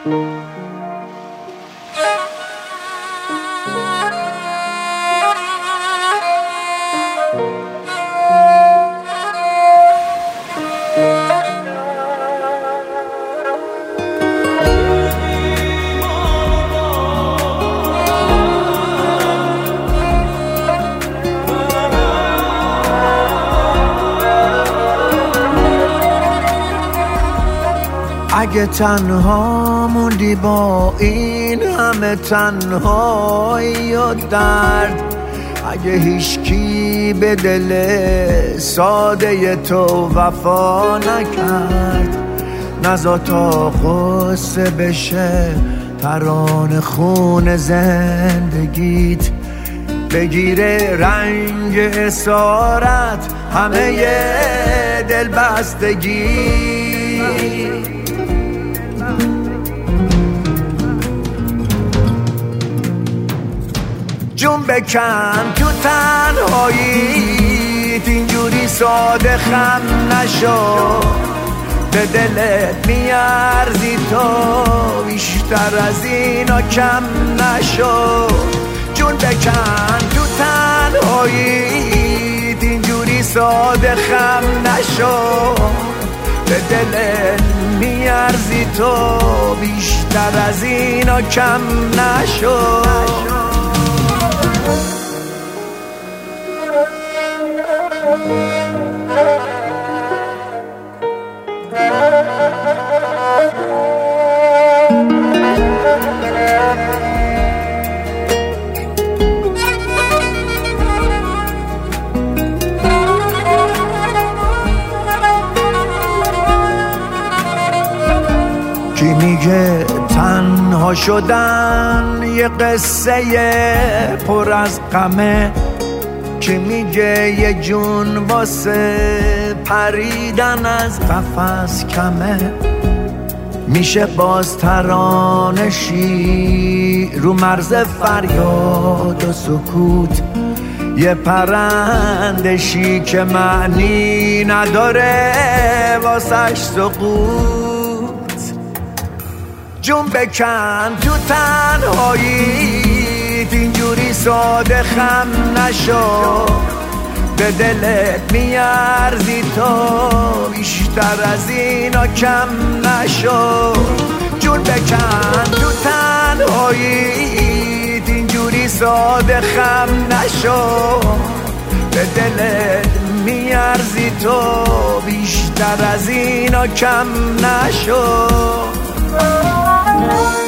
اگه تنها موندی با این همه تنهایی و درد، اگه هیچکی به دل ساده تو وفا نکرد، نزا تا غصه بشه ترانه خون زندگیت، بگیره رنگ اسارت همه دل بستگی. جون بکن تو تنهاییت، اینجوری ساده خم نشو، به دلت میارزی تو بیشتر از اینا کم نشو. جون بکن تو تنهاییت، اینجوری ساده خم نشو، به دلت میارزی تو بیشتر از اینا کم نشو. کی میگه تنها شدن یه قصه پر از غمه، کی میگه یه جون واسه پریدن از قفس کمه، میشه باز ترانشی رو مرز فریاد و سکوت، یه پرندشی که معنی نداره واسش سقوط. جون بکن تو تنهاییت، اینجوری ساده خم نشو، به دلت میارزی تو بیشتر از اینا کم نشو. جون بکن تو تنهاییت، اینجوری ساده خم نشو، به دلت میارزی تو بیشتر از اینا کم نشو.